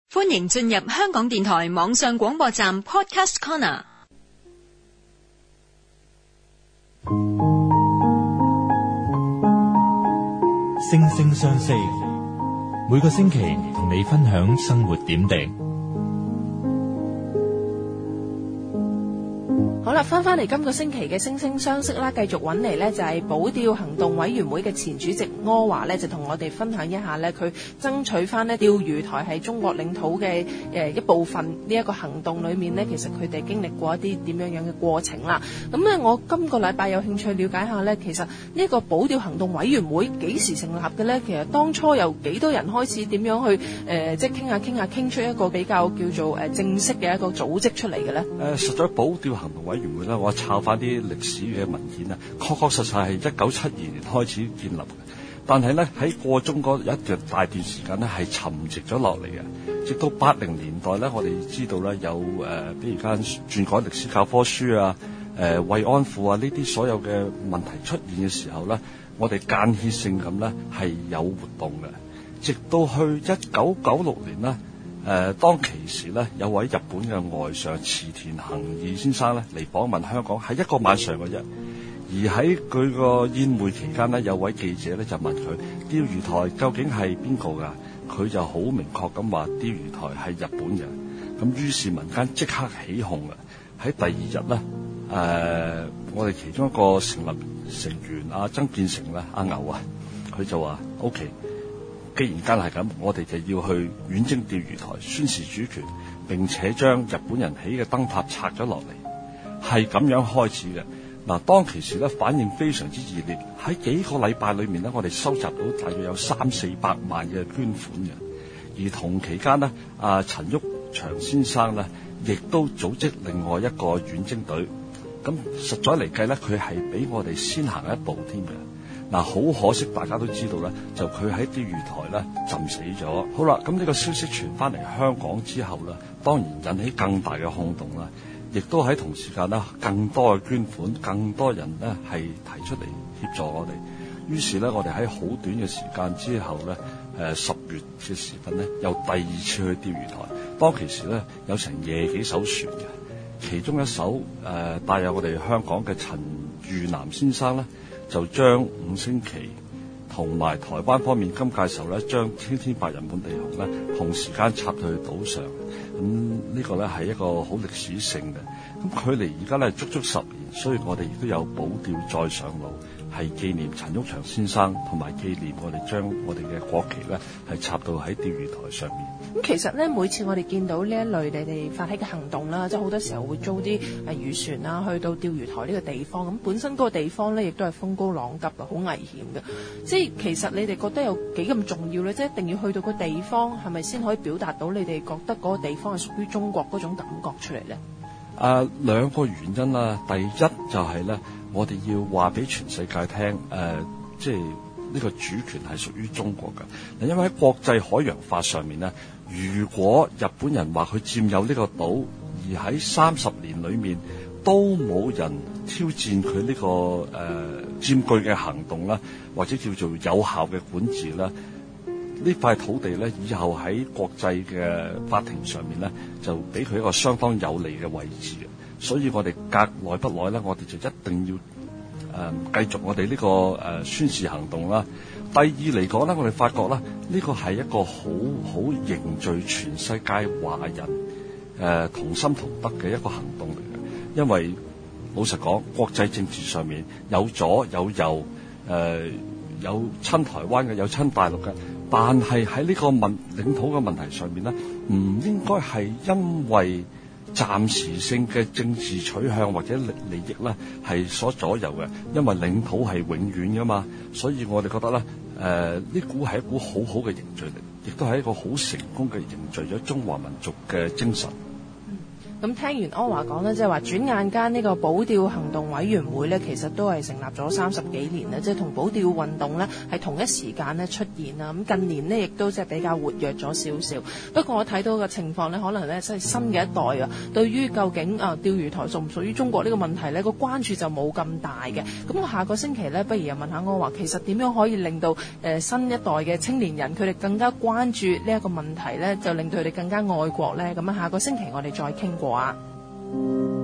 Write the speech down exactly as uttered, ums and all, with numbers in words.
歡迎進入香港電台網上廣播站 Podcast Corner。 星聲相識，每個星期同你分享生活點滴。 好啦，翻翻嚟今個星期嘅星聲相識啦，繼續揾嚟呢就係保釣行動委員會嘅前主席柯華呢，就同我哋分享一下呢，佢爭取翻呢釣魚台係中國領土嘅誒一部分呢一個行動裏面呢，其實佢哋經歷過一啲點樣樣嘅過程啦。咁呢，我今個禮拜有興趣了解下呢，其實呢一個保釣行動委員會幾時成立嘅呢？其實當初由幾多人開始，點樣去誒、呃、即係傾下傾下傾出一個比較叫做誒正式嘅一個組織出嚟嘅呢？誒、 呃，實在保釣行動委員會咧，我抄翻啲歷史嘅文件啊，確確實實係一九七二年開始建立嘅。但係咧喺過中嗰一段大段時間咧係沉寂咗落嚟嘅。直到八零年代咧，我哋知道咧有誒、呃，比如間篡改歷史教科書啊、誒、呃、慰安婦啊呢啲所有嘅問題出現嘅時候咧，我哋間歇性咁咧係有活動嘅。直到去一九九六年咧。誒、呃、當其時咧，有位日本嘅外相池田恒二先生咧嚟訪問香港，係一個晚上嘅啫。而喺佢個宴會期間咧，有位記者咧就問佢：釣魚台究竟係邊個㗎？佢就好明確咁話：釣魚台係日本人。咁於是民間即刻起哄啦。喺第二日咧，誒、呃、我哋其中一個成立成員阿、啊、曾建成咧，阿、啊、牛啊，佢就話：O.K. 既然間係咁，我哋就要去遠征釣魚台，宣示主權，並且將日本人起嘅燈塔拆咗落嚟，係咁樣開始嘅。嗱，當其時咧反應非常之熱烈，喺幾個禮拜裏面咧，我哋收集到大約有三四百萬嘅捐款嘅。而同期間呢，阿陳毓祥先生咧，亦都組織另外一個遠征隊。咁實在嚟計咧，佢係比我哋先行一步添嘅。嗱，好可惜，大家都知道咧，就佢喺釣魚台咧浸死咗。好啦，咁呢個消息傳翻嚟香港之後咧，當然引起更大嘅轟動啦，亦都喺同時間咧，更多嘅捐款，更多人咧係提出嚟協助我哋。於是咧，我哋喺好短嘅時間之後咧，誒十月嘅時分咧，又第二次去釣魚台。當其時咧，有成廿幾艘船嘅，其中一艘誒帶有我哋香港嘅陳裕南先生咧，就將五星旗同埋台灣方面今屆時候咧，將天天白人本地紅咧同時間插到去島上。咁、嗯這個、呢個咧係一個好歷史性嘅。咁距離而家咧足足十年，所以我哋亦都有保釣再上路，係紀念陳毓祥先生，同埋紀念我哋將我哋嘅國旗咧係插到喺釣魚台上面。 咁其實咧，每次我哋見到呢一類你哋發起嘅行動啦，即係好多時候會租啲誒漁船啦，去到釣魚台呢個地方。咁本身嗰個地方咧，亦都係風高浪急啊，好危險嘅。即係其實你哋覺得有幾咁重要咧？即係一定要去到個地方，係咪先可以表達到你哋覺得嗰個地方係屬於中國嗰種感覺出嚟咧？ 啊，兩個原因啦。第一就係咧，我哋要話俾全世界聽，誒、呃，即係呢個主權係屬於中國嘅。嗱，因為喺國際海洋法上面咧，如果日本人話佢佔有呢個島，而喺三十年裏面都冇人挑戰佢呢、這個誒、呃、佔據嘅行動啦，或者叫做有效嘅管治啦，呢塊土地咧，以後喺國際嘅法庭上面咧，就俾佢一個相當有利嘅位置嘅。所以我哋隔耐不耐咧，我哋就一定要誒、呃、繼續我哋呢、這個誒、呃、宣示行動啦。第二嚟講咧，我哋發覺咧，呢、這個係一個好好凝聚全世界華人誒、呃、同心同德嘅一個行動嚟嘅。因為老實講，國際政治上面有左有右，誒、呃、有親台灣嘅，有親大陸嘅。但係喺呢個問領土嘅問題上面咧，唔應該係因為暫時性嘅政治取向或者利利益咧係所左右嘅，因為領土係永遠噶嘛，所以我哋覺得咧，誒呢股係一股好好嘅凝聚力，亦都係一個好成功嘅凝聚咗中華民族嘅精神。 咁聽完柯華講呢，即係話轉眼間呢個保釣行動委員會呢，其實都係成立咗三十幾年啦，即係同保釣運動呢係同一時間呢出現啦。咁近年呢，亦都即係比較活躍咗少少。不過我睇到嘅情況呢，可能呢，即係新嘅一代啊，對於究竟啊釣魚台屬唔屬於中國呢個問題呢，個關注就冇咁大嘅。咁我下個星期呢，不如又問下柯華，其實點樣可以令到誒、呃、新一代嘅青年人佢哋更加關注呢一個問題呢，就令到佢哋更加愛國呢？咁啊，下個星期我哋再傾過啊。